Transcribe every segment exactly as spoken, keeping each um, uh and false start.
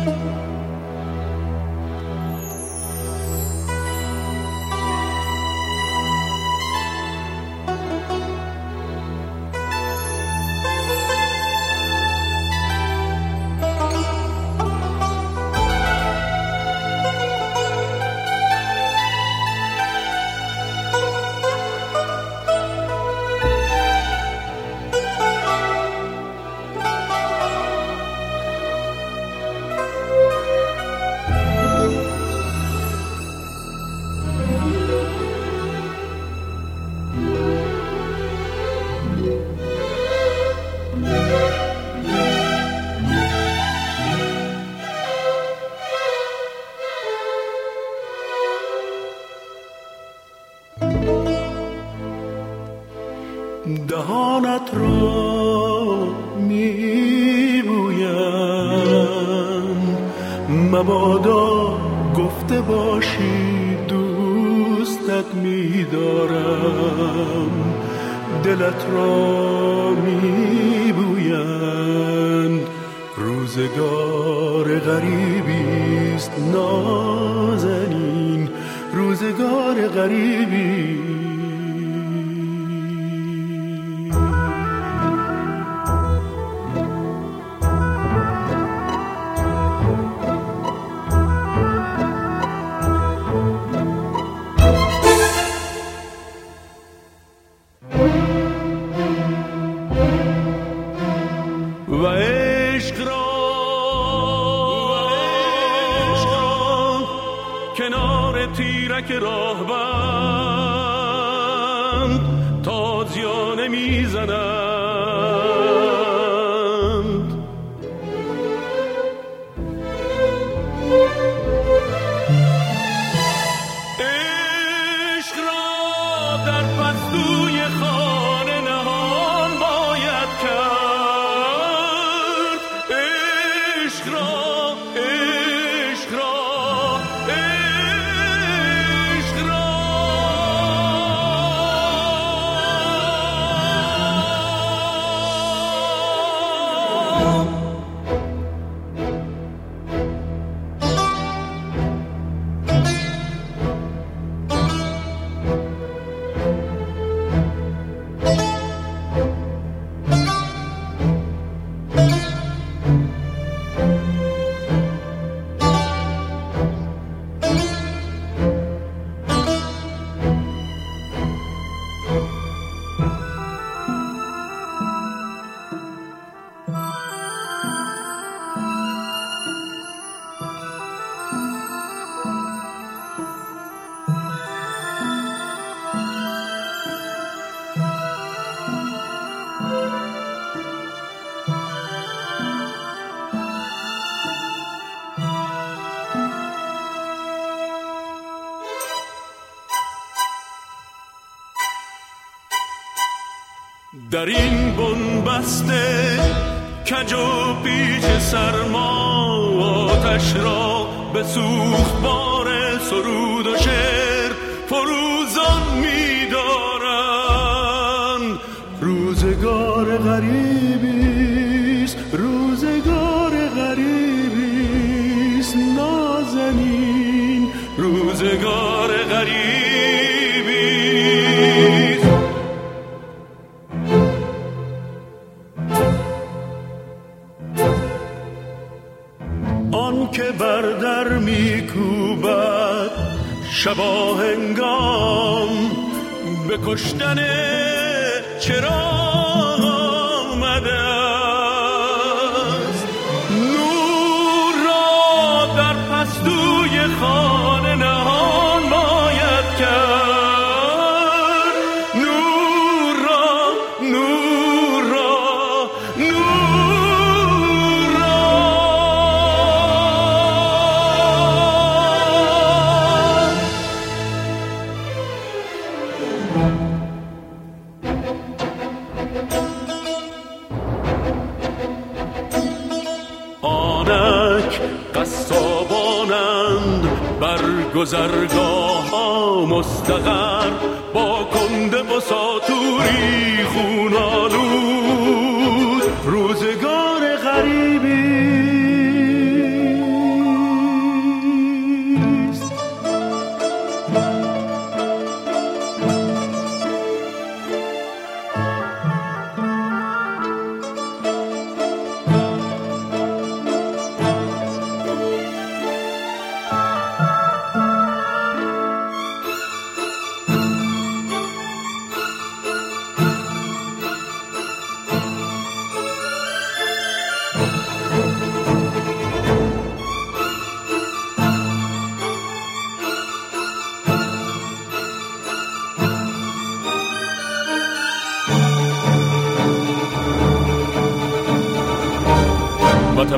دهانت را میبویم، مبادا گفته باشی دوستت میدارم. دلت را میبویند روزگار غریبیست نازنین، روزگار غریبی. و عشق را کنار تیرک راهبند تازیانه میزنند. عشق را در پستوی خانه نهان باید کرد. عشق را عشق را عشق را در این بنبسته کج و پیچ سرما آتش را به سوخت بار سرود و شعر فروزان می‌دارند. روزگار غریبیست، روزگار غریبیست نازنین، روزگار غریبیست. آن که بر در میکوبد شبا هنگام به کشتن چرا آمده است. نور را در پستوی خانه نهان باید کرد. نور را نور را نور را آنک قصابانند بر گذرگاه ها مستقر با کنده و ساتوری خون آلود. روزگار غریبی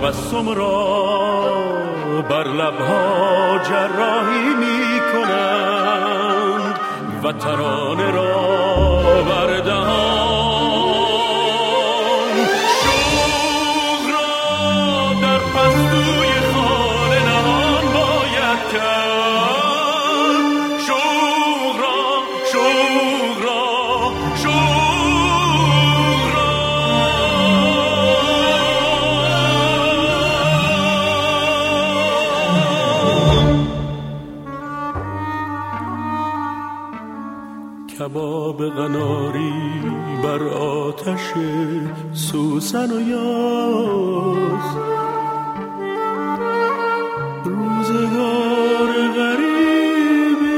تبسم را بر لبها جراحی می کنند و ترانه را بر دهان. شوق را در پستوی خانه نهان باید کرد. شوق را شوق را شوق را کباب قناری بر آتش سوسن و یاس، روزگار غریبی.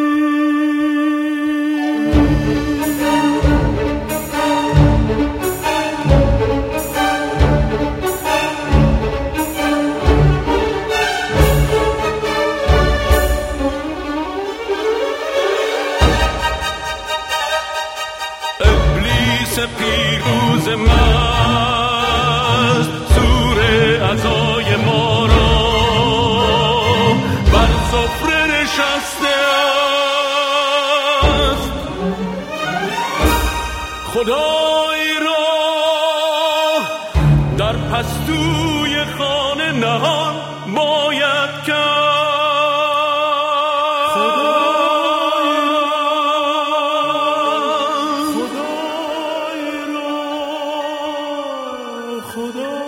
ابلیس پیروز مست سور عزای ما را بر سفره نشسته است. خدای را در پستوی خانه نهان باید کرد. خدای را خدا